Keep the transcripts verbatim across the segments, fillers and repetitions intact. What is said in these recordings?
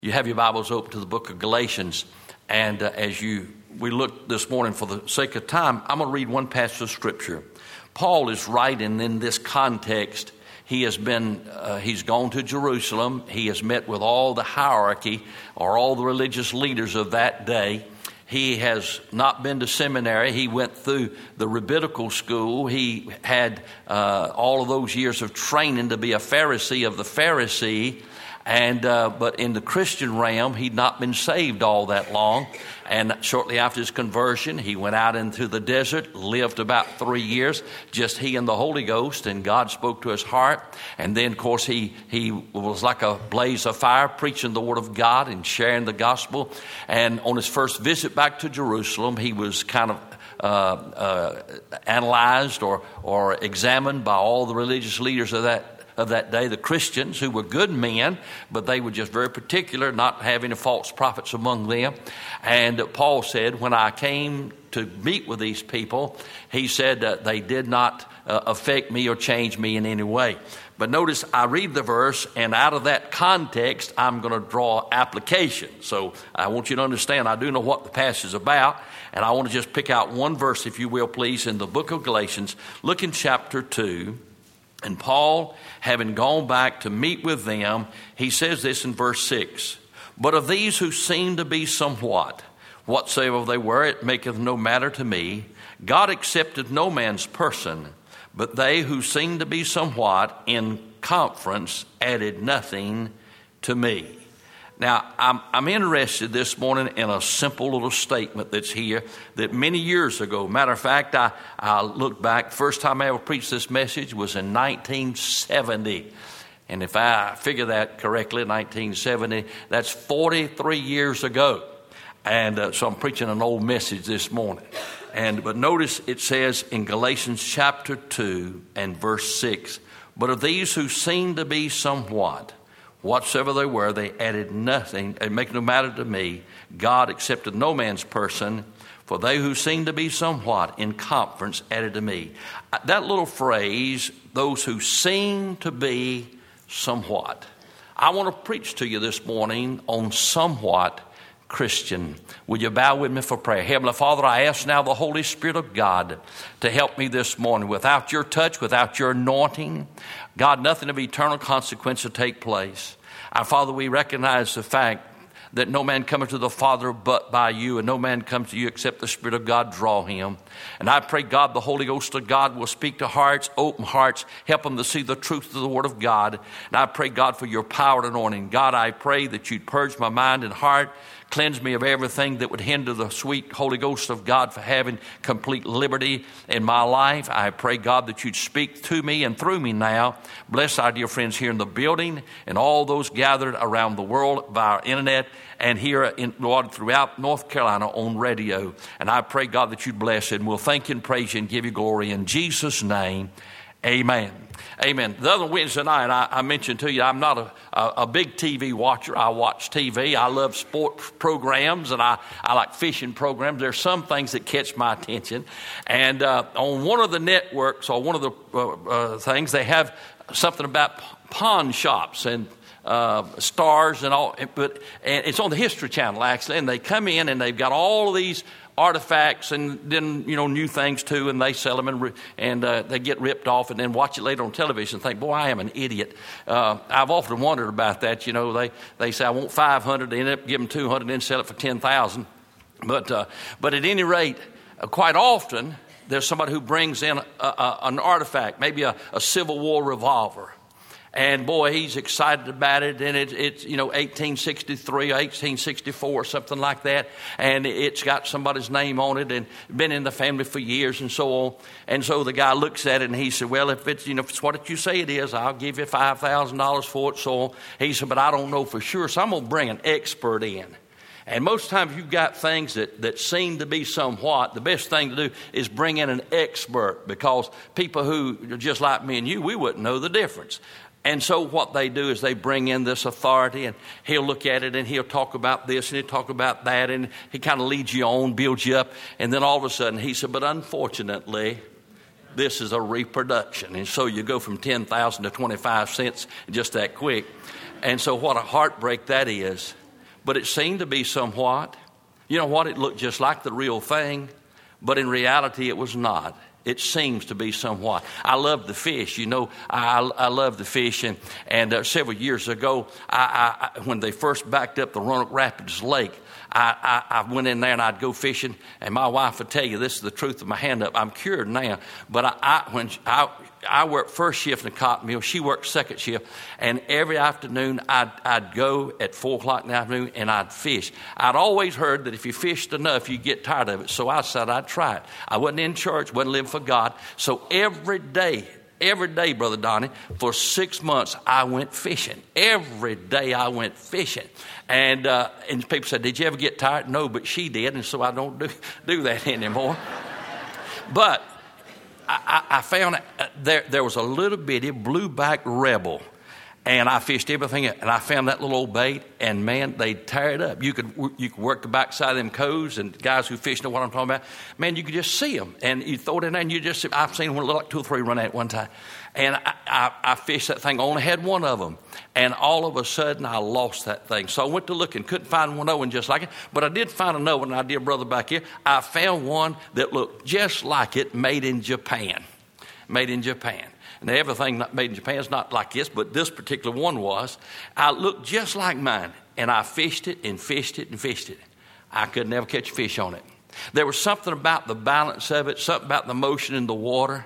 You have your Bibles open to the book of Galatians, and uh, as you we look this morning, for the sake of time, I'm going to read one passage of Scripture. Paul is writing in this context. He has been, uh, he's gone to Jerusalem. He has met with all the hierarchy or all the religious leaders of that day. He has not been to seminary. He went through the rabbinical school. He had uh, all of those years of training to be a Pharisee of the Pharisee. And uh, but in the Christian realm, he'd not been saved all that long. And shortly after his conversion, he went out into the desert, lived about three years, just he and the Holy Ghost, and God spoke to his heart. And then, of course, he, he was like a blaze of fire, preaching the Word of God and sharing the gospel. And on his first visit back to Jerusalem, he was kind of uh, uh, analyzed or, or examined by all the religious leaders of that of that day, the Christians, who were good men, but they were just very particular, not having false prophets among them. And Paul said, when I came to meet with these people, he said uh, they did not uh, affect me or change me in any way. But notice I read the verse, and out of that context, I'm going to draw application. So I want you to understand, I do know what the passage is about, and I want to just pick out one verse, if you will, please, in the book of Galatians. Look in chapter two. And Paul, having gone back to meet with them, he says this in verse six. But of these who seem to be somewhat, whatsoever they were, it maketh no matter to me. God accepted no man's person, but they who seem to be somewhat in conference added nothing to me. Now, I'm, I'm interested this morning in a simple little statement that's here that many years ago, matter of fact, I, I look back, first time I ever preached this message was in nineteen seventy. And if I figure that correctly, nineteen seventy, that's forty-three years ago. And uh, so I'm preaching an old message this morning. And but notice it says in Galatians chapter two and verse six, but of these who seem to be somewhat, whatsoever they were, they added nothing. It make no matter to me. God accepted no man's person, for they who seem to be somewhat in conference added to me. That little phrase, those who seem to be somewhat. I want to preach to you this morning on somewhat Christian. Will you bow with me for prayer? Heavenly Father, I ask now the Holy Spirit of God to help me this morning. Without your touch, without your anointing, God, nothing of eternal consequence will take place. Our Father, we recognize the fact that no man cometh to the Father but by you, and no man comes to you except the Spirit of God draw him. And I pray, God, the Holy Ghost of God will speak to hearts, open hearts, help them to see the truth of the Word of God. And I pray, God, for your power and anointing. God, I pray that you'd purge my mind and heart, cleanse me of everything that would hinder the sweet Holy Ghost of God for having complete liberty in my life. I pray, God, that you'd speak to me and through me now. Bless our dear friends here in the building and all those gathered around the world via our internet and here in Lord throughout North Carolina on radio. And I pray, God, that you'd bless it. And we'll thank you and praise you and give you glory in Jesus' name. Amen. Amen. The other Wednesday night, I, I mentioned to you, I'm not a, a, a big T V watcher. I watch T V. I love sports programs, and I, I like fishing programs. There's some things that catch my attention. And uh, on one of the networks, or one of the uh, uh, things, they have something about pawn shops and uh, stars and all. But and it's on the History Channel, actually. And they come in, and they've got all of these artifacts and then, you know, new things too, and they sell them and, and uh, they get ripped off and then watch it later on television and think, boy, I am an idiot. Uh, I've often wondered about that. You know, they, they say, I want five hundred, they end up giving two hundred and then sell it for ten thousand. But, uh, but at any rate, uh, quite often, there's somebody who brings in a, a, an artifact, maybe a, a Civil War revolver. And boy, he's excited about it. And it, it's, you know, eighteen sixty-three, eighteen sixty-four, something like that. And it's got somebody's name on it and been in the family for years and so on. And so the guy looks at it and he said, well, if it's, you know, if it's what you say it is, I'll give you five thousand dollars for it. So on. He said, but I don't know for sure. So I'm going to bring an expert in. And most times you've got things that, that seem to be somewhat, the best thing to do is bring in an expert, because people who are just like me and you, we wouldn't know the difference. And so what they do is they bring in this authority, and he'll look at it and he'll talk about this and he'll talk about that, and he kind of leads you on, builds you up. And then all of a sudden he said, but unfortunately, this is a reproduction. And so you go from ten thousand to twenty-five cents just that quick. And so what a heartbreak that is. but it seemed to be somewhat. You know what? It looked just like the real thing, but in reality it was not. It seems to be somewhat. I love the fish. You know, I, I love the fish. And, and uh, several years ago, I, I, when they first backed up the Roanoke Rapids Lake, I, I, I went in there and I'd go fishing. And my wife would tell you, this is the truth of my hand up. I'm cured now. But I, I, when I, I worked first shift in the cotton mill, she worked second shift. And every afternoon, I'd, I'd go at four o'clock in the afternoon and I'd fish. I'd always heard that if you fished enough, you get tired of it. So I said I'd try it. I wasn't in church, wasn't living for God. So every day, every day, Brother Donnie, for six months, I went fishing. Every day I went fishing. And uh, and people said, did you ever get tired? No, but she did, and so I don't do, do that anymore. But I, I found uh, there, there was a little bitty blueback rebel, and I fished everything, and I found that little old bait, and man, they'd tear it up. You could you could work the backside of them coves, and guys who fish know what I'm talking about. Man, you could just see them, and you throw it in there, and you just, I've seen one like two or three run at one time. And I, I, I fished that thing, only had one of them. And all of a sudden, I lost that thing. So I went to look and couldn't find one other one just like it. But I did find another one, and I did, brother, back here. I found one that looked just like it, made in Japan. Made in Japan. And everything not made in Japan is not like this, but this particular one was. I looked just like mine, and I fished it and fished it and fished it. I could never catch a fish on it. There was something about the balance of it, something about the motion in the water.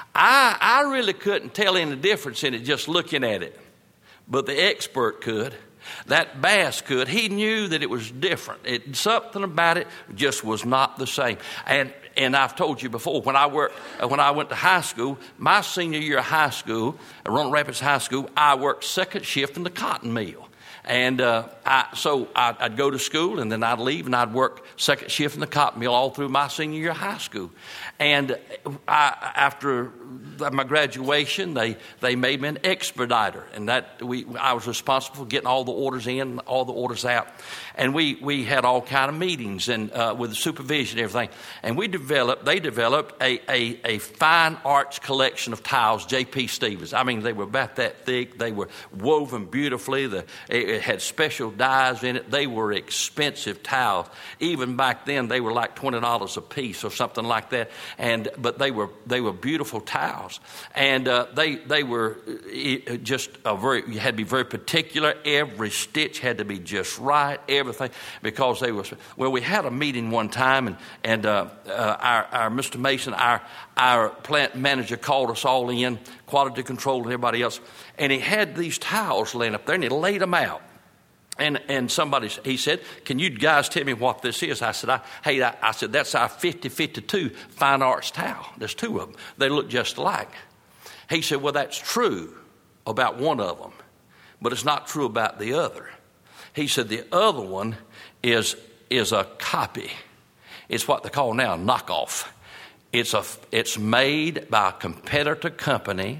I, I really couldn't tell any difference in it just looking at it. But the expert could. That bass could. He knew that it was different. It, something about it just was not the same. And and I've told you before, when I worked, when I went to high school, my senior year of high school, at Roanoke Rapids High School, I worked second shift in the cotton mill. And uh, I, so I'd, I'd go to school, and then I'd leave, and I'd work second shift in the cotton mill all through my senior year of high school. And I, after my graduation, they, they made me an expediter, and that we I was responsible for getting all the orders in, all the orders out. And we, we had all kind of meetings and uh, with the supervision and everything. And we developed, they developed a, a, a fine arts collection of tiles, J P. Stevens. I mean, they were about that thick. They were woven beautifully. The, it had special dyes in it. They were expensive tiles. Even back then, they were like twenty dollars a piece or something like that. And but they were they were beautiful tiles. And uh, they they were just a very, you had to be very particular. Every stitch had to be just right. Everything, because they were, well, we had a meeting one time, and, and uh, uh, our, our Mister Mason, our, our plant manager, called us all in, quality control and everybody else, and he had these tiles laying up there, and he laid them out. And and somebody, he said, can you guys tell me what this is? I said, I, hey, I, I said, that's our fifty fifty-two fine arts towel. There's two of them. They look just alike. He said, well, that's true about one of them, but it's not true about the other. He said the other one is is a copy. It's what they call now a knockoff. It's a it's made by a competitor company,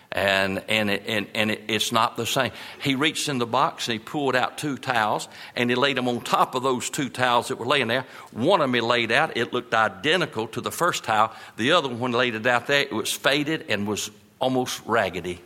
and and it, and, and it, it's not the same. He reached in the box and he pulled out two towels, and he laid them on top of those two towels that were laying there. One of them he laid out. It looked identical to the first towel. The other one, when he laid it out there, it was faded and was almost raggedy.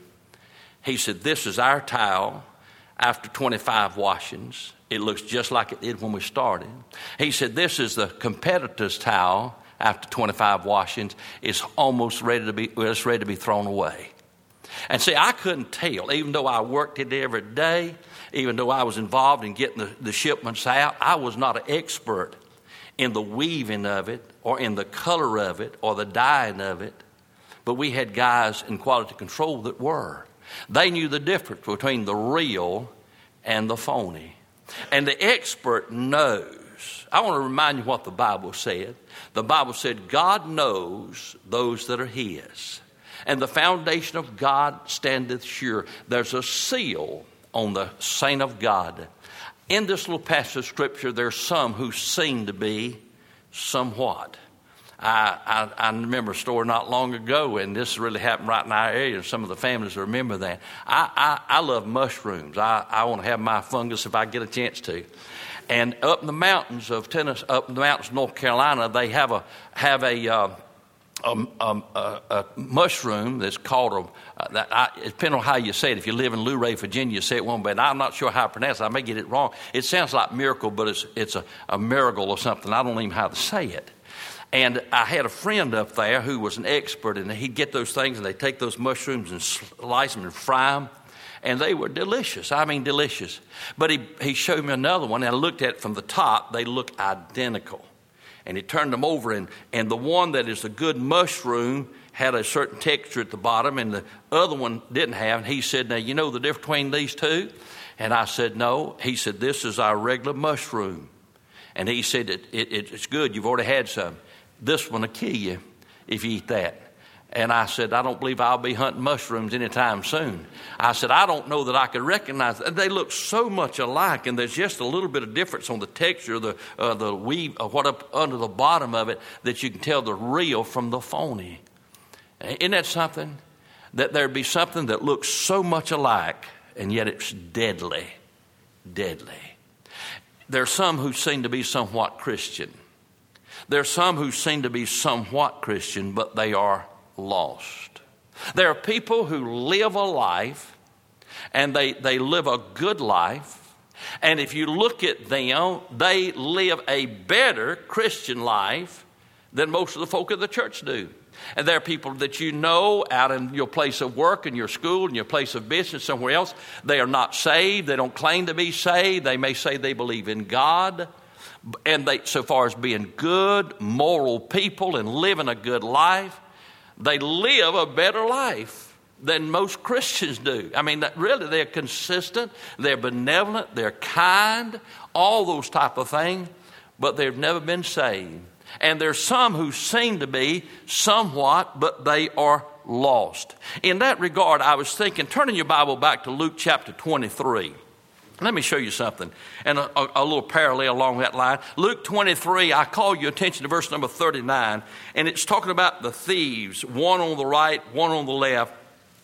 He said, this is our towel. After twenty-five washings, it looks just like it did when we started. He said, this is the competitor's towel. After twenty-five washings, it's almost ready to be, it's ready to be thrown away. And see, I couldn't tell, even though I worked it every day, even though I was involved in getting the, the shipments out, I was not an expert in the weaving of it or in the color of it or the dyeing of it. But we had guys in quality control that were. They knew the difference between the real and the phony. And the expert knows. I want to remind you what the Bible said. The Bible said God knows those that are his. And the foundation of God standeth sure. There's a seal on the saint of God. In this little passage of Scripture, there's some who seem to be somewhat. I, I, I remember a story not long ago, and this really happened right in our area, and some of the families remember that. I, I, I love mushrooms. I, I want to have my fungus if I get a chance to. And up in the mountains of Tennessee, up in the mountains of North Carolina, they have a have a uh, a, a, a, a mushroom that's called a, uh, that I, it depends on how you say it. If you live in Luray, Virginia, you say it one way. I'm not sure how I pronounce it. I may get it wrong. It sounds like miracle, but it's it's a, a miracle or something. I don't even know how to say it. And I had a friend up there who was an expert, and he'd get those things, and they'd take those mushrooms and slice them and fry them. And they were delicious. I mean, delicious. But he, he showed me another one, and I looked at it from the top. They look identical. And he turned them over, and, and the one that is a good mushroom had a certain texture at the bottom, and the other one didn't have. And he said, now, you know the difference between these two? And I said, no. He said, this is our regular mushroom. And he said, it, it, it's good. You've already had some. This one will kill you if you eat that. And I said, I don't believe I'll be hunting mushrooms anytime soon. I said, I don't know that I could recognize them. They look so much alike, and there's just a little bit of difference on the texture, the uh, the weave, uh, what up under the bottom of it, that you can tell the real from the phony. Isn't that something? That there'd be something that looks so much alike, and yet it's deadly, deadly. There are some who seem to be somewhat Christian. There are some who seem to be somewhat Christian, but they are lost. There are people who live a life, and they, they live a good life, and if you look at them, they live a better Christian life than most of the folk of the church do. And there are people that you know out in your place of work, in your school, in your place of business, somewhere else. They are not saved. They don't claim to be saved. They may say they believe in God. And they, so far as being good, moral people and living a good life, they live a better life than most Christians do. I mean, that really, they're consistent, they're benevolent, they're kind, all those type of things, but they've never been saved. And there's some who seem to be somewhat, but they are lost. In that regard, I was thinking, turning your Bible back to Luke chapter twenty-three. Let me show you something, and a, a, a little parallel along that line. Luke twenty-three, I call your attention to verse number thirty-nine, and it's talking about the thieves, one on the right, one on the left.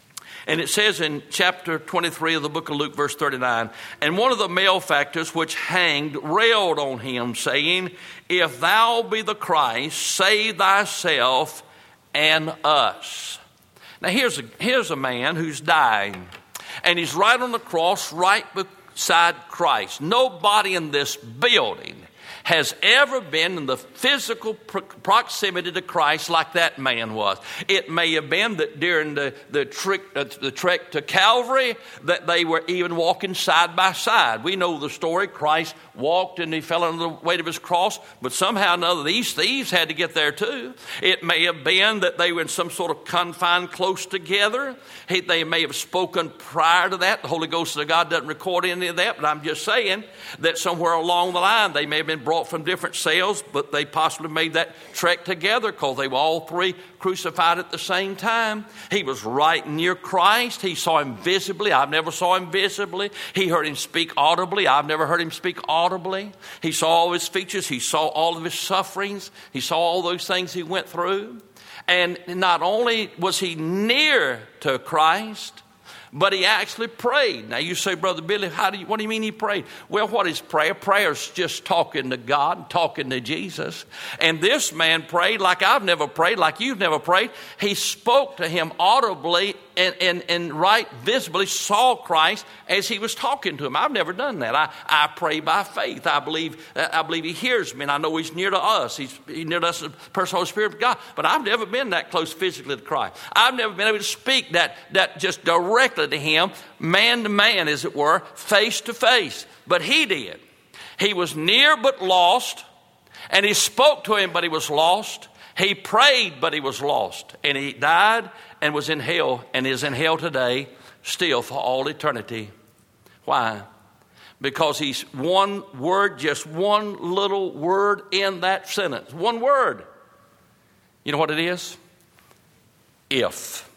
And it says in chapter twenty-three of the book of Luke, verse thirty-nine, and one of the malefactors which hanged railed on him, saying, if thou be the Christ, save thyself and us. Now here's a, here's a man who's dying, and he's right on the cross, right beside Christ. Nobody in this building has ever been in the physical pro- proximity to Christ like that man was. It may have been that during the, the, trick, uh, the trek to Calvary that they were even walking side by side. We know the story. Christ walked and he fell under the weight of his cross, but somehow or another these thieves had to get there too. It may have been that they were in some sort of confine close together. He, they may have spoken prior to that. The Holy Ghost of God doesn't record any of that, but I'm just saying that somewhere along the line they may have been brought from different cells, but they possibly made that trek together because they were all three crucified at the same time. He was right near Christ. He saw him visibly. I've never saw him visibly. He heard him speak audibly. I've never heard him speak audibly. He saw all his features. He saw all of his sufferings. He saw all those things he went through. And not only was he near to Christ, but he actually prayed. Now you say, Brother Billy, how do you, what do you mean he prayed? Well, what is prayer? Prayer is just talking to God, talking to Jesus. And this man prayed like I've never prayed, like you've never prayed. He spoke to him audibly and, and, and right visibly saw Christ as he was talking to him. I've never done that. I, I pray by faith. I believe I believe he hears me, and I know he's near to us. He's, he's near to us, the personal Spirit of God. But I've never been that close physically to Christ. I've never been able to speak that, that just directly to him, man to man, as it were, face to face. But he did. He was near but lost, and he spoke to him, but he was lost. He prayed, but he was lost. And he died and was in hell, and is in hell today, still for all eternity. Why? Because he's one word, just one little word in that sentence. One word. You know what it is? If.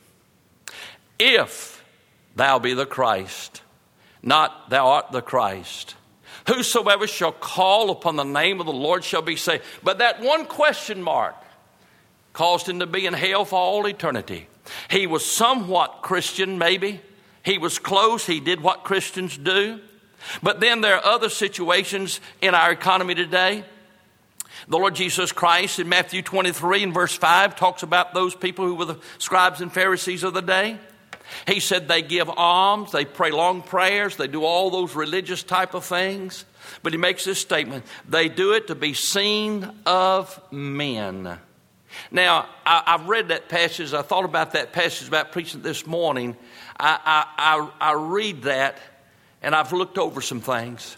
If thou be the Christ, not thou art the Christ. Whosoever shall call upon the name of the Lord shall be saved. But that one question mark caused him to be in hell for all eternity. He was somewhat Christian, maybe. He was close. He did what Christians do. But then there are other situations in our economy today The Lord Jesus Christ in Matthew twenty-three and verse five talks about those people who were the scribes and Pharisees of the day. He said they give alms, they pray long prayers, they do all those religious type of things. But he makes this statement, they do it to be seen of men. Now, I, I've read that passage. I thought about that passage about preaching this morning. I, I, I, I read that, and I've looked over some things.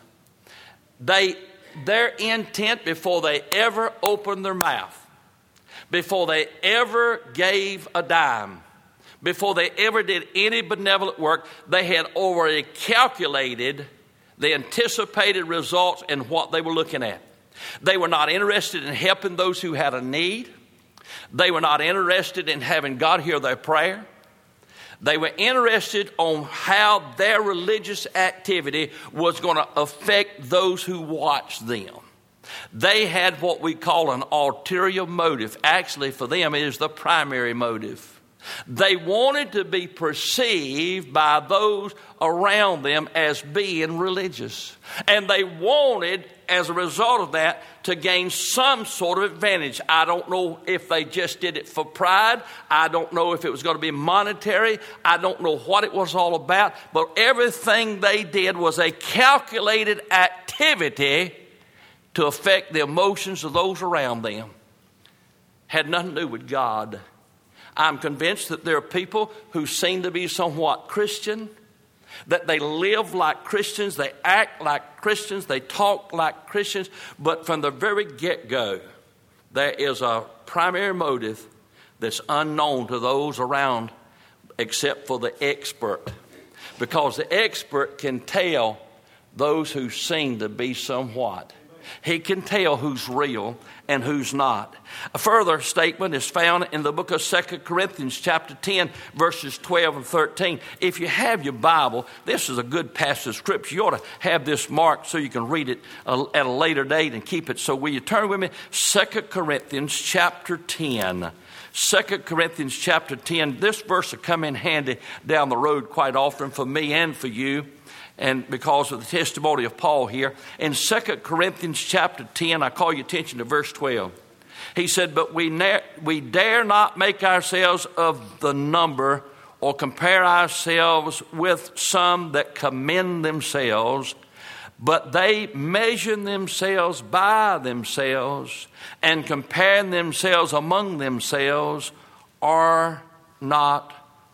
They, their intent before they ever opened their mouth, before they ever gave a dime, before they ever did any benevolent work, they had already calculated the anticipated results and what they were looking at. They were not interested in helping those who had a need. They were not interested in having God hear their prayer. They were interested on how their religious activity was going to affect those who watched them. They had what we call an ulterior motive. Actually, for them, it is the primary motive. They wanted to be perceived by those around them as being religious. And they wanted, as a result of that, to gain some sort of advantage. I don't know if they just did it for pride. I don't know if it was going to be monetary. I don't know what it was all about. But everything they did was a calculated activity to affect the emotions of those around them. Had nothing to do with God. I'm convinced that there are people who seem to be somewhat Christian, that they live like Christians, they act like Christians, they talk like Christians, but from the very get-go, there is a primary motive that's unknown to those around except for the expert. Because the expert can tell those who seem to be somewhat. He can tell who's real and who's not. A further statement is found in the book of Second Corinthians chapter ten, verses twelve and thirteen. If you have your Bible, this is a good passage of Scripture. You ought to have this marked so you can read it at a later date and keep it. So will you turn with me? Second Corinthians chapter ten. Second Corinthians chapter ten. This verse will come in handy down the road quite often for me and for you. And because of the testimony of Paul here, in Second Corinthians chapter ten, I call your attention to verse twelve. He said, but we, ne- we dare not make ourselves of the number or compare ourselves with some that commend themselves, but they measure themselves by themselves and comparing themselves among themselves are not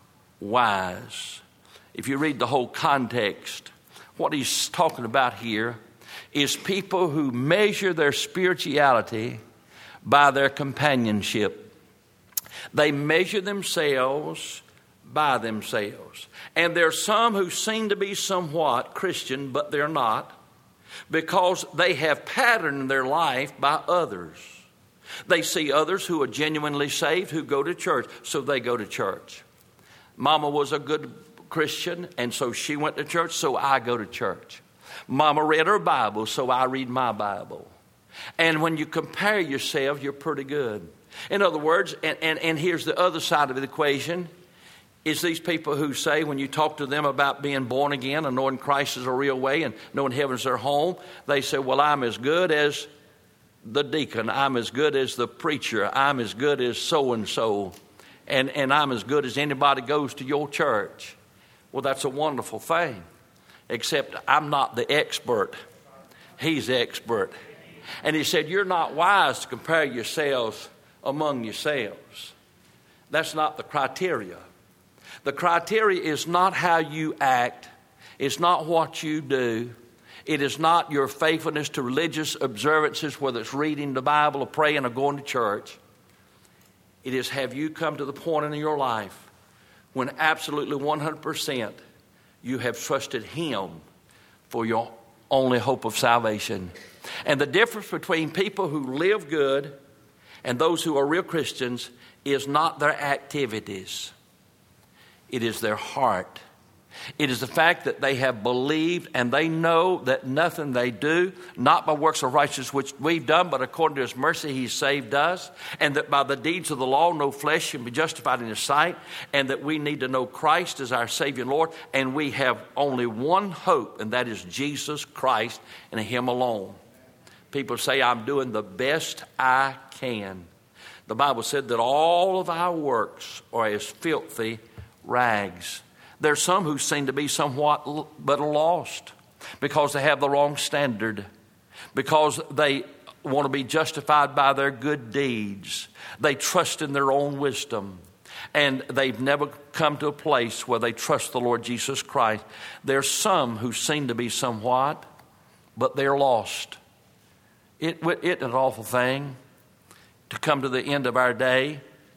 wise. If you read the whole context, what he's talking about here is people who measure their spirituality by their companionship. They measure themselves by themselves. And there are some who seem to be somewhat Christian, but they're not, because they have patterned their life by others. They see others who are genuinely saved who go to church, so they go to church. Mama was a good Christian, and so she went to church, so I go to church. Mama read her Bible, so I read my Bible. And when you compare yourself, you're pretty good. In other words, and, and, and here's the other side of the equation, is these people who say when you talk to them about being born again and knowing Christ is a real way and knowing heaven's their home, they say, well, I'm as good as the deacon, I'm as good as the preacher, I'm as good as so-and-so, and, and I'm as good as anybody goes to your church. Well, that's a wonderful thing, except I'm not the expert. He's the expert. And he said, you're not wise to compare yourselves among yourselves. That's not the criteria. The criteria is not how you act. It's not what you do. It is not your faithfulness to religious observances, whether it's reading the Bible or praying or going to church. It is, have you come to the point in your life when absolutely one hundred percent you have trusted Him for your only hope of salvation. And the difference between people who live good and those who are real Christians is not their activities. It is their heart. It is the fact that they have believed and they know that nothing they do, not by works of righteousness which we've done, but according to His mercy He saved us, and that by the deeds of the law no flesh can be justified in His sight, and that we need to know Christ as our Savior and Lord, and we have only one hope, and that is Jesus Christ and Him alone. People say, I'm doing the best I can. The Bible said that all of our works are as filthy rags. There's some who seem to be somewhat but are lost because they have the wrong standard, because they want to be justified by their good deeds. They trust in their own wisdom, and they've never come to a place where they trust the Lord Jesus Christ. There's some who seem to be somewhat, but they're lost. It, it's an awful thing to come to the end of our day,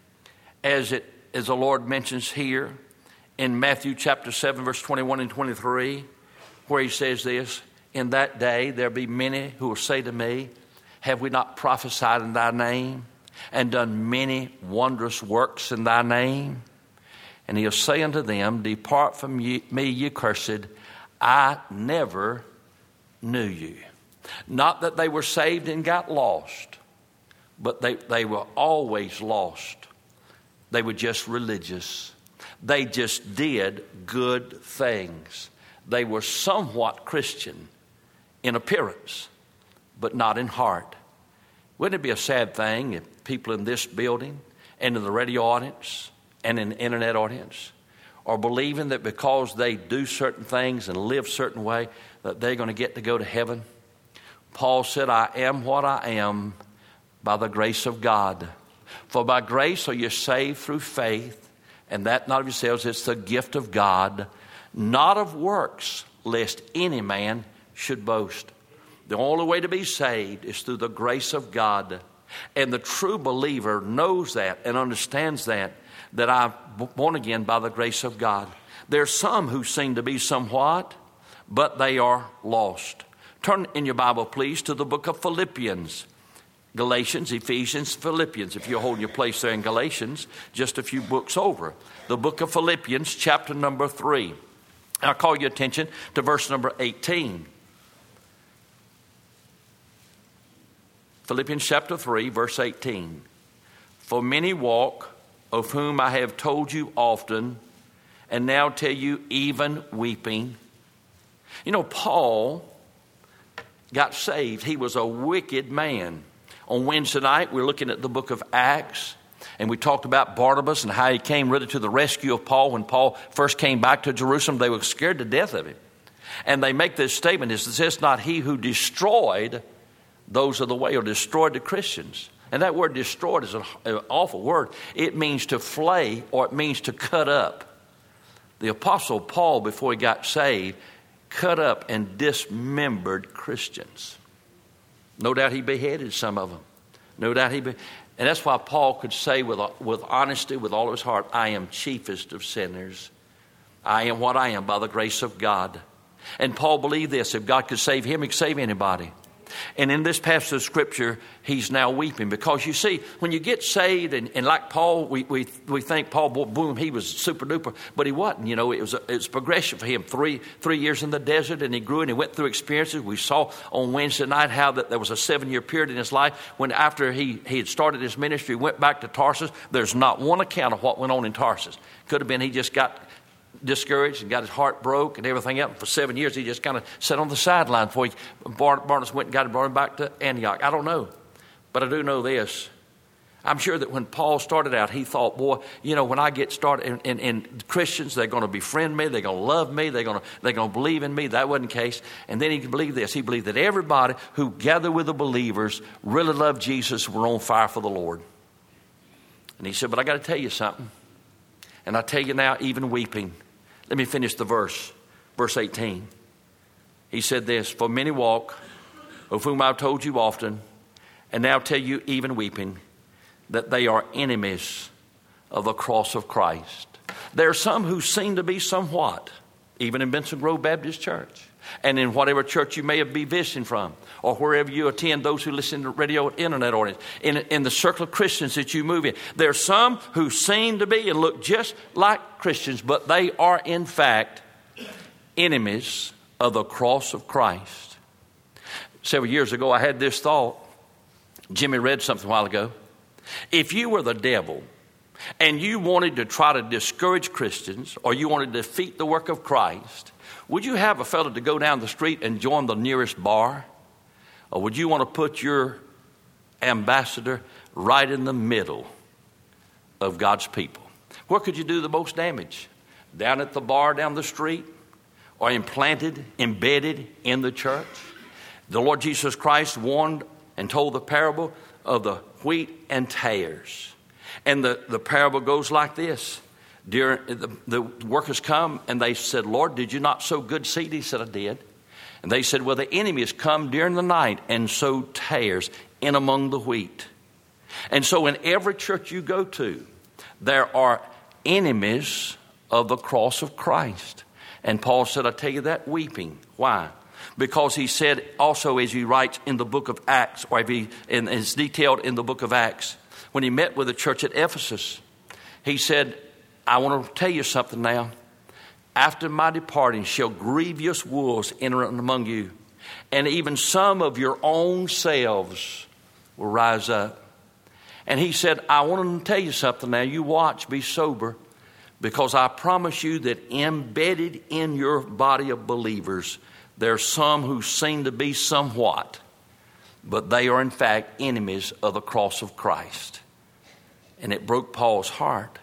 as it as the Lord mentions here in Matthew chapter seven, verse twenty-one and twenty-three, where he says this, in that day there be many who will say to me, have we not prophesied in thy name and done many wondrous works in thy name? And he'll say unto them, depart from me, ye cursed, I never knew you. Not that they were saved and got lost, but they, they were always lost. They were just religious. They just did good things. They were somewhat Christian in appearance, but not in heart. Wouldn't it be a sad thing if people in this building and in the radio audience and in the internet audience are believing that because they do certain things and live a certain way that they're going to get to go to heaven? Paul said, I am what I am by the grace of God. For by grace are you saved through faith, and that not of yourselves, it's the gift of God, not of works, lest any man should boast. The only way to be saved is through the grace of God. And the true believer knows that and understands that, that I'm born again by the grace of God. There's some who seem to be somewhat, but they are lost. Turn in your Bible, please, to the book of Philippians. Galatians, Ephesians, Philippians. If you're holding your place there in Galatians, just a few books over. The book of Philippians, chapter number three. I'll call your attention to verse number eighteen. Philippians chapter three, verse eighteen. For many walk, of whom I have told you often, and now tell you even weeping. You know, Paul got saved. He was a wicked man. On Wednesday night, we're looking at the book of Acts, and we talked about Barnabas and how he came really to the rescue of Paul. When Paul first came back to Jerusalem, they were scared to death of him. And they make this statement, is this not he who destroyed those of the way, or destroyed the Christians? And that word destroyed is an awful word. It means to flay, or it means to cut up. The Apostle Paul, before he got saved, cut up and dismembered Christians. No doubt he beheaded some of them. No doubt he be- and that's why Paul could say with, with honesty, with all of his heart, I am chiefest of sinners. I am what I am by the grace of God. And Paul believed this. If God could save him, he could save anybody. And in this passage of Scripture, he's now weeping. Because you see, when you get saved, and, and like Paul, we, we we think Paul, boom, he was super duper. But he wasn't. You know, it was a, it was progression for him. Three three years in the desert, and he grew, and he went through experiences. We saw on Wednesday night how that there was a seven-year period in his life when after he, he had started his ministry, went back to Tarsus. There's not one account of what went on in Tarsus. Could have been he just got discouraged and got his heart broke and everything else. For seven years, he just kind of sat on the sideline before he, Barnabas went and got him, brought him back to Antioch. I don't know, but I do know this. I'm sure that when Paul started out, he thought, boy, you know, when I get started, and, and, and Christians, they're going to befriend me, they're going to love me, they're going to they're going to believe in me. That wasn't the case. And then he believed this. He believed that everybody who gathered with the believers really loved Jesus, were on fire for the Lord. And he said, but I got to tell you something. And I tell you now, even weeping. Let me finish the verse, verse eighteen. He said this, for many walk, of whom I've told you often, and now tell you even weeping, that they are enemies of the cross of Christ. There are some who seem to be somewhat, even in Benson Grove Baptist Church, and in whatever church you may be visiting from, or wherever you attend, those who listen to radio and internet audience, in, in the circle of Christians that you move in. There are some who seem to be and look just like Christians, but they are in fact enemies of the cross of Christ. Several years ago, I had this thought. Jimmy read something a while ago. If you were the devil and you wanted to try to discourage Christians, or you wanted to defeat the work of Christ, would you have a fellow to go down the street and join the nearest bar? Or would you want to put your ambassador right in the middle of God's people? Where could you do the most damage? Down at the bar down the street? Or implanted, embedded in the church? The Lord Jesus Christ warned and told the parable of the wheat and tares. And the, the parable goes like this. During, the, the workers come and they said, Lord, did you not sow good seed? He said, I did. And they said, well, the enemy has come during the night and sowed tares in among the wheat. And so in every church you go to, there are enemies of the cross of Christ. And Paul said, I tell you that weeping. Why? Because he said also, as he writes in the book of Acts, or if he, and it's detailed in the book of Acts, when he met with the church at Ephesus, he said, I want to tell you something now. After my departing shall grievous wolves enter among you, and even some of your own selves will rise up. And he said, I want to tell you something now. You watch, be sober, because I promise you that embedded in your body of believers, there are some who seem to be somewhat, but they are in fact enemies of the cross of Christ. And it broke Paul's heart.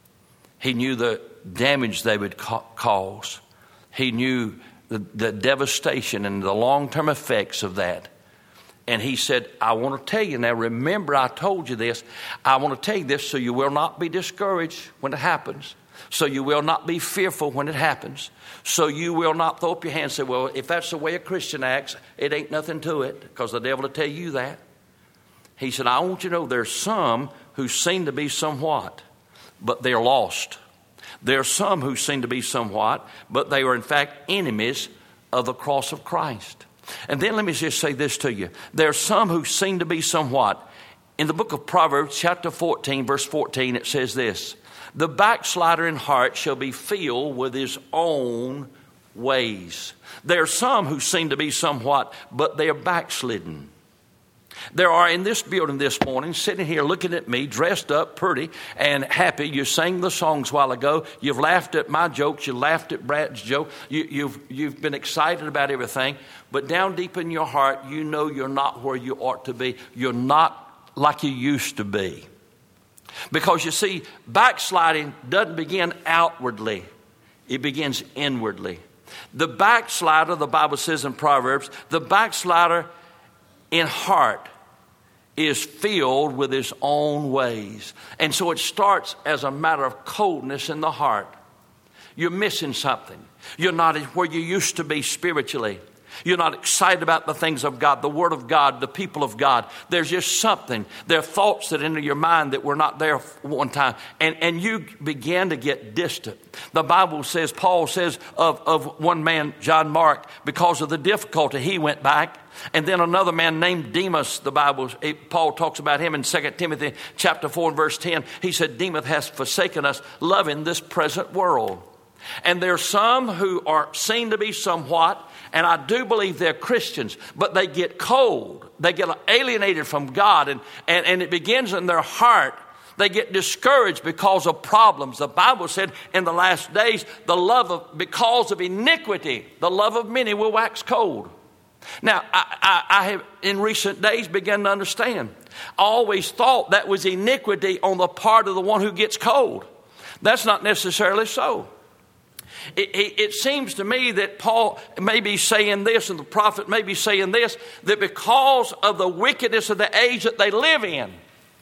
He knew the damage they would ca- cause. He knew the, the devastation and the long-term effects of that. And he said, I want to tell you now, remember I told you this. I want to tell you this so you will not be discouraged when it happens. So you will not be fearful when it happens. So you will not throw up your hands and say, well, if that's the way a Christian acts, it ain't nothing to it, because the devil will tell you that. He said, I want you to know there's some who seem to be somewhat, but they're lost. There are some who seem to be somewhat, but they are in fact enemies of the cross of Christ. And then let me just say this to you. There are some who seem to be somewhat. In the book of Proverbs, chapter fourteen, verse fourteen, it says this. The backslider in heart shall be filled with his own ways. There are some who seem to be somewhat, but they are backslidden. There are in this building this morning, sitting here looking at me, dressed up, pretty, and happy. You sang the songs a while ago. You've laughed at my jokes. You laughed at Brad's joke. You, you've, you've been excited about everything. But down deep in your heart, you know you're not where you ought to be. You're not like you used to be. Because you see, backsliding doesn't begin outwardly. It begins inwardly. The backslider, the Bible says in Proverbs, the backslider in heart is filled with his own ways. And so it starts as a matter of coldness in the heart. You're missing something. You're not where you used to be spiritually. You're not excited about the things of God, the Word of God, the people of God. There's just something. There are thoughts that enter your mind that were not there one time. And, and you begin to get distant. The Bible says, Paul says of, of one man, John Mark, because of the difficulty, he went back. And then another man named Demas, the Bible, Paul talks about him in Second Timothy chapter four and verse ten. He said, Demas has forsaken us, loving this present world. And there are some who are seen to be somewhat, and I do believe they're Christians, but they get cold. They get alienated from God, and, and, and it begins in their heart. They get discouraged because of problems. The Bible said in the last days, the love of, because of iniquity, the love of many will wax cold. Now, I, I, I have in recent days begun to understand. I always thought that was iniquity on the part of the one who gets cold. That's not necessarily so. It, it, it seems to me that Paul may be saying this, and the prophet may be saying this, that because of the wickedness of the age that they live in,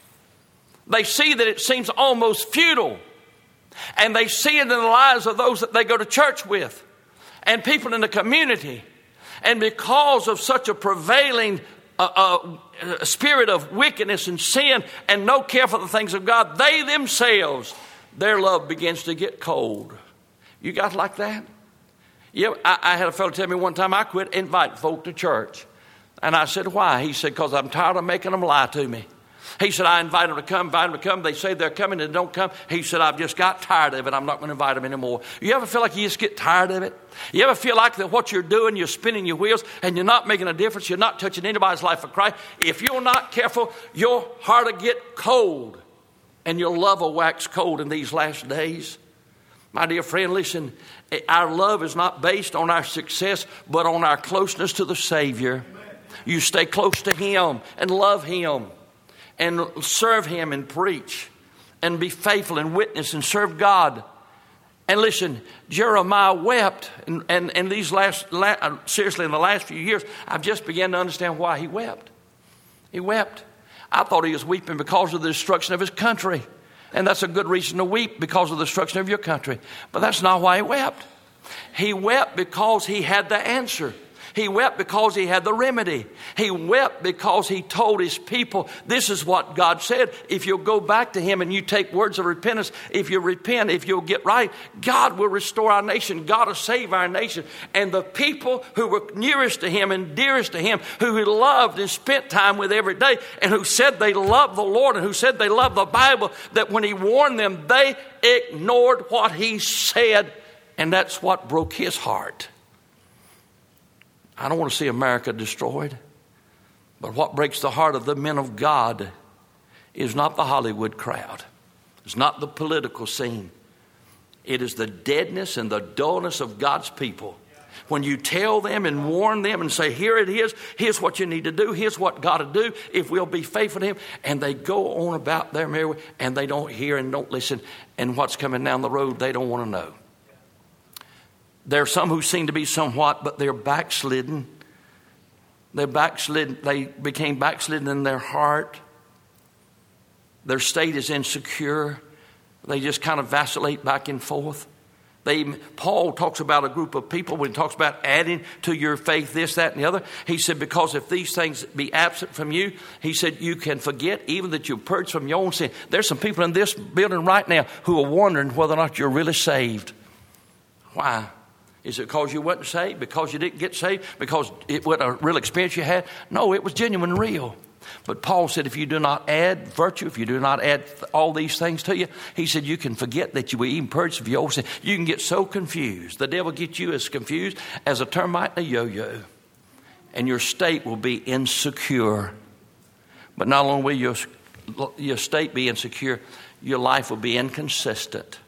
they see that it seems almost futile. And they see it in the lives of those that they go to church with and people in the community. And because of such a prevailing uh, uh, spirit of wickedness and sin and no care for the things of God, they themselves, their love begins to get cold. You got like that? Yeah, I, I had a fellow tell me one time I quit inviting folk to church. And I said, why? He said, because I'm tired of making them lie to me. He said, I invite them to come, invite them to come. They say they're coming and they don't come. He said, I've just got tired of it. I'm not going to invite them anymore. You ever feel like you just get tired of it? You ever feel like that what you're doing, you're spinning your wheels and you're not making a difference? You're not touching anybody's life for Christ. If you're not careful, your heart will get cold and your love will wax cold in these last days. My dear friend, listen, our love is not based on our success, but on our closeness to the Savior. You stay close to Him and love Him and serve Him and preach and be faithful and witness and serve God. And listen, Jeremiah wept, and, and, and these last, la- seriously, in the last few years, I've just begun to understand why he wept. He wept. I thought he was weeping because of the destruction of his country. And that's a good reason to weep, because of the destruction of your country. But that's not why he wept. He wept because he had the answer. He wept because he had the remedy. He wept because he told his people, this is what God said. If you'll go back to Him and you take words of repentance, if you repent, if you'll get right, God will restore our nation. God will save our nation. And the people who were nearest to Him and dearest to Him, who he loved and spent time with every day, and who said they loved the Lord and who said they loved the Bible, that when He warned them, they ignored what He said. And that's what broke His heart. I don't want to see America destroyed. But what breaks the heart of the men of God is not the Hollywood crowd. It's not the political scene. It is the deadness and the dullness of God's people. When you tell them and warn them and say, here it is, here's what you need to do, here's what God will do if we'll be faithful to Him. And they go on about their merry way, and they don't hear and don't listen. And what's coming down the road, they don't want to know. There are some who seem to be somewhat, but they're backslidden. They're backslidden. They became backslidden in their heart. Their state is insecure. They just kind of vacillate back and forth. They, Paul talks about a group of people when he talks about adding to your faith this, that, and the other. He said, because if these things be absent from you, he said, you can forget even that you're purged from your own sin. There's some people in this building right now who are wondering whether or not you're really saved. Why? Is it because you weren't saved? Because you didn't get saved? Because it was a real experience you had? No, it was genuine and real. But Paul said, if you do not add virtue, if you do not add all these things to you, he said, you can forget that you were even purged of your old sin. You can get so confused. The devil gets you as confused as a termite in a yo-yo. And your state will be insecure. But not only will your, your state be insecure, your life will be inconsistent.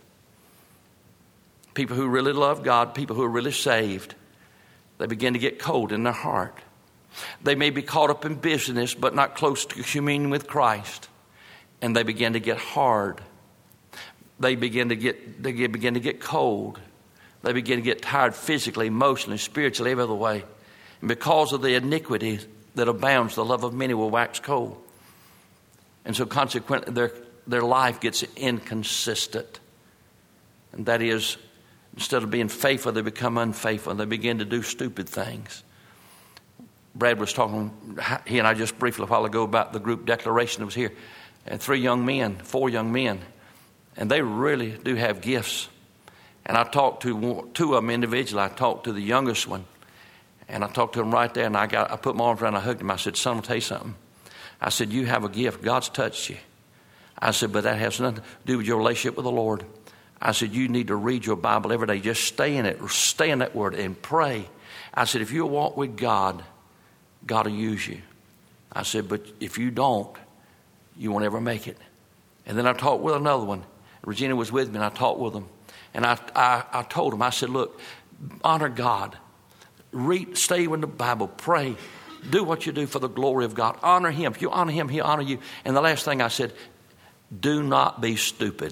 People who really love God, people who are really saved, they begin to get cold in their heart. They may be caught up in business, but not close to communion with Christ. And they begin to get hard. They begin to get, they begin to get cold. They begin to get tired physically, emotionally, spiritually, every other way. And because of the iniquity that abounds, the love of many will wax cold. And so consequently, their, their life gets inconsistent. And that is, instead of being faithful, they become unfaithful. And they begin to do stupid things. Brad was talking, he and I just briefly a while ago, about the group declaration that was here. And three young men, four young men. And they really do have gifts. And I talked to two of them individually. I talked to the youngest one. And I talked to him right there. And I got, I put my arms around him. I hugged him. I said, son, I'll tell you something. I said, you have a gift. God's touched you. I said, but that has nothing to do with your relationship with the Lord. I said, you need to read your Bible every day. Just stay in it. Stay in that word and pray. I said, if you walk with God, God will use you. I said, but if you don't, you won't ever make it. And then I talked with another one. Regina was with me, and I talked with them. And I, I, I told them, I said, look, honor God. Read, stay in the Bible. Pray. Do what you do for the glory of God. Honor Him. If you honor Him, He'll honor you. And the last thing I said, do not be stupid.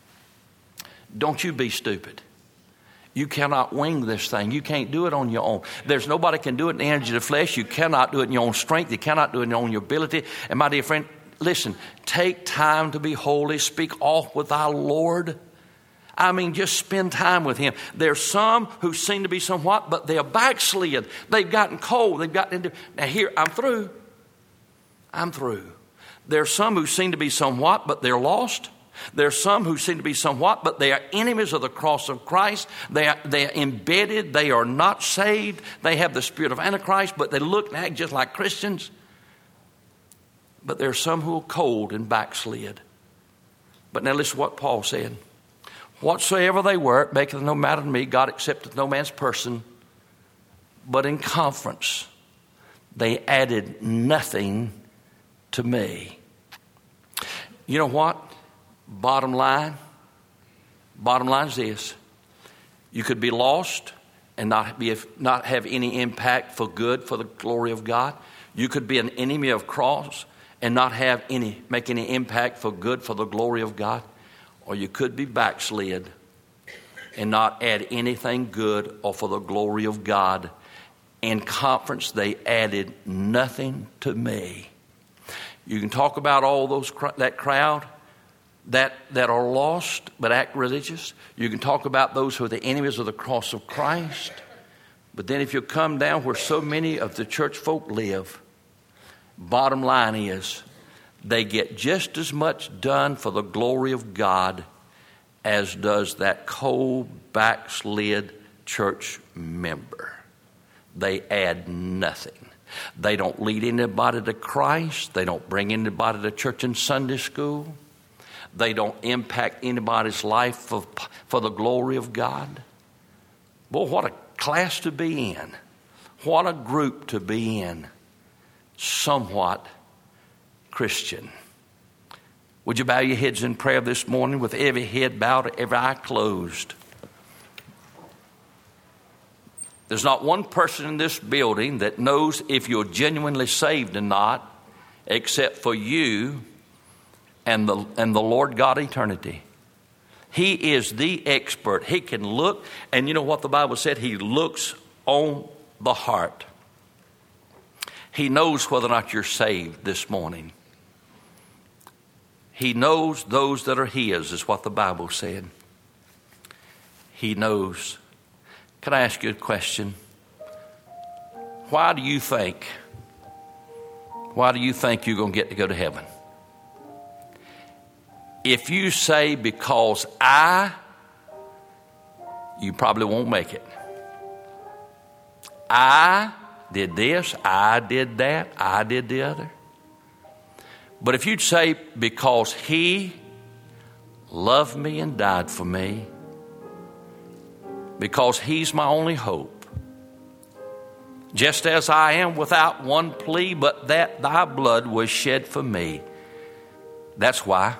Don't you be stupid. You cannot wing this thing. You can't do it on your own. There's nobody can do it in the energy of the flesh. You cannot do it in your own strength. You cannot do it in your own ability. And my dear friend, listen, take time to be holy. Speak off with our Lord. I mean, just spend time with Him. There's some who seem to be somewhat, but they're backslid. They've gotten cold. They've gotten into... Now here, I'm through. I'm through. There's some who seem to be somewhat, but they're lost. There's some who seem to be somewhat, but they are enemies of the cross of Christ. They are, they are embedded. They are not saved. They have the spirit of Antichrist, but they look and act just like Christians. But there are some who are cold and backslid. But now listen to what Paul said. Whatsoever they were, it maketh no matter to me. God accepteth no man's person. But in conference, they added nothing to me. You know what? Bottom line, bottom line is this. You could be lost and not be not have any impact for good for the glory of God. You could be an enemy of cross and not have any, make any impact for good, for the glory of God. Or you could be backslid and not add anything good or for the glory of God. In conference, they added nothing to me. You can talk about all those that crowd that, that are lost but act religious. You can talk about those who are the enemies of the cross of Christ. But then if you come down where so many of the church folk live, bottom line is they get just as much done for the glory of God as does that cold, backslid church member. They add nothing. They don't lead anybody to Christ. They don't bring anybody to church and Sunday school. They don't impact anybody's life for, for the glory of God. Boy, what a class to be in. What a group to be in. Somewhat Christian. Would you bow your heads in prayer this morning with every head bowed, every eye closed? There's not one person in this building that knows if you're genuinely saved or not, except for you and the, and the Lord God eternity. He is the expert. He can look, and you know what the Bible said? He looks on the heart. He knows whether or not you're saved this morning. He knows those that are his, is what the Bible said. He knows. Can I ask you a question? Why do you think, why do you think you're going to get to go to heaven? If you say because I, you probably won't make it. I did this, I did that, I did the other. But if you'd say because he loved me and died for me, because he's my only hope, just as I am without one plea, but that thy blood was shed for me. That's why.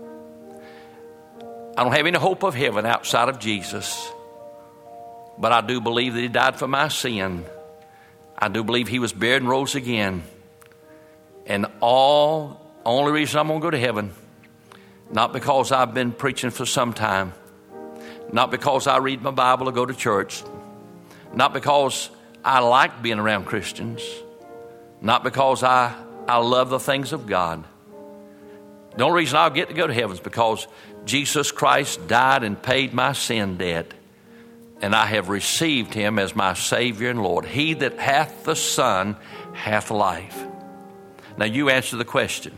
I don't have any hope of heaven outside of Jesus, but I do believe that he died for my sin. I do believe he was buried and rose again. And all, only reason I'm going to go to heaven, not because I've been preaching for some time, not because I read my Bible or go to church, not because I like being around Christians, not because I, I love the things of God. The only reason I'll get to go to heaven is because Jesus Christ died and paid my sin debt, and I have received him as my Savior and Lord. He that hath the Son hath life. Now you answer the question.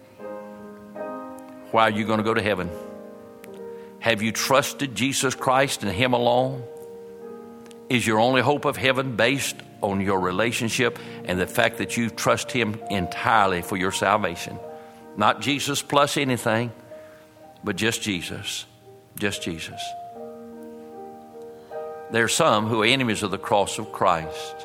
Why are you going to go to heaven? Have you trusted Jesus Christ and him alone? Is your only hope of heaven based on your relationship and the fact that you trust him entirely for your salvation? Not Jesus plus anything, but just Jesus. Just Jesus. There are some who are enemies of the cross of Christ.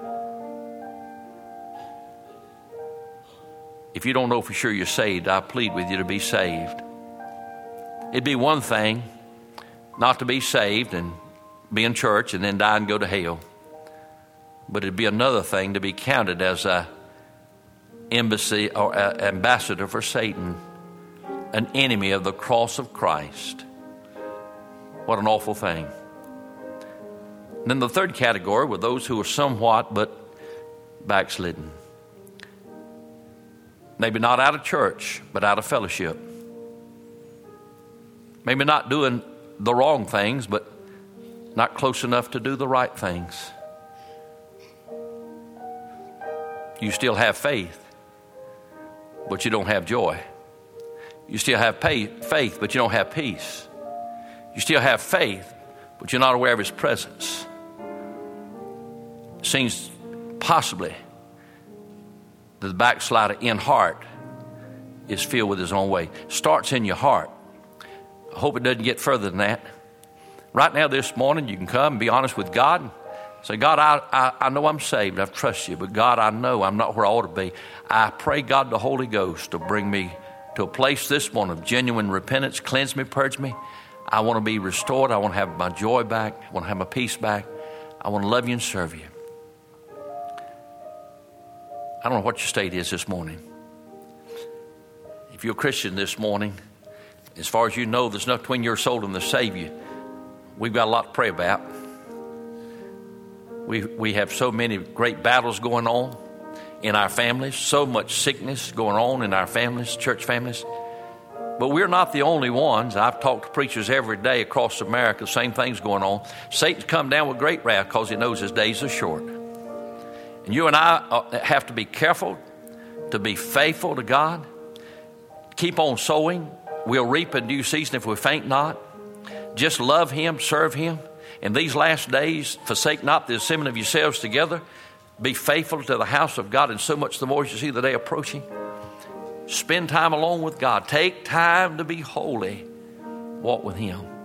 If you don't know for sure you're saved, I plead with you to be saved. It'd be one thing not to be saved and be in church and then die and go to hell. But it'd be another thing to be counted as a embassy or a ambassador for Satan, an enemy of the cross of Christ. What an awful thing. And then the third category were those who were somewhat but backslidden. Maybe not out of church, but out of fellowship. Maybe not doing the wrong things, but not close enough to do the right things. You still have faith, but you don't have joy. You still have pay, faith, but you don't have peace. You still have faith, but you're not aware of his presence. It seems possibly that the backslider in heart is filled with his own way. Starts in your heart. I hope it doesn't get further than that. Right now this morning you can come and be honest with God. Say, God, I, I, I know I'm saved. I trust you. But God, I know I'm not where I ought to be. I pray, God, the Holy Ghost to bring me to a place this morning of genuine repentance. Cleanse me, purge me. I want to be restored. I want to have my joy back. I want to have my peace back. I want to love you and serve you. I don't know what your state is this morning. If you're a Christian this morning, as far as you know, there's nothing between your soul and the Savior. We've got a lot to pray about. We we have so many great battles going on in our families, so much sickness going on in our families, church families. But we're not the only ones. I've talked to preachers every day across America, the same thing's going on. Satan's come down with great wrath because he knows his days are short. And you and I have to be careful to be faithful to God. Keep on sowing. We'll reap in due season if we faint not. Just love Him, serve Him. In these last days, forsake not the assembling of yourselves together. Be faithful to the house of God, and so much the more as you see the day approaching. Spend time alone with God. Take time to be holy. Walk with Him.